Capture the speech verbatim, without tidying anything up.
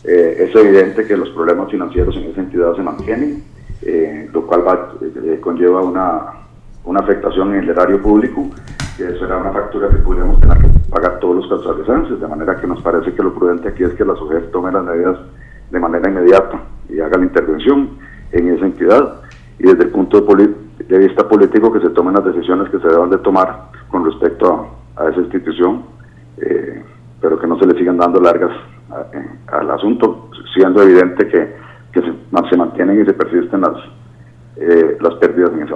Eh, es evidente que los problemas financieros en esa entidad se mantienen, eh, lo cual va, eh, conlleva una, una afectación en el erario público, que eso era una factura que podríamos tener que pagar todos los costarricenses, de manera que nos parece que lo prudente aquí es que la SOGEF tome las medidas de manera inmediata y haga la intervención en esa entidad, y desde el punto de, de vista político que se tomen las decisiones que se deban de tomar con respecto a, a esa institución, eh, pero que no se le sigan dando largas a, a, al asunto, siendo evidente que, que se, se mantienen y se persisten las, eh, las pérdidas en esa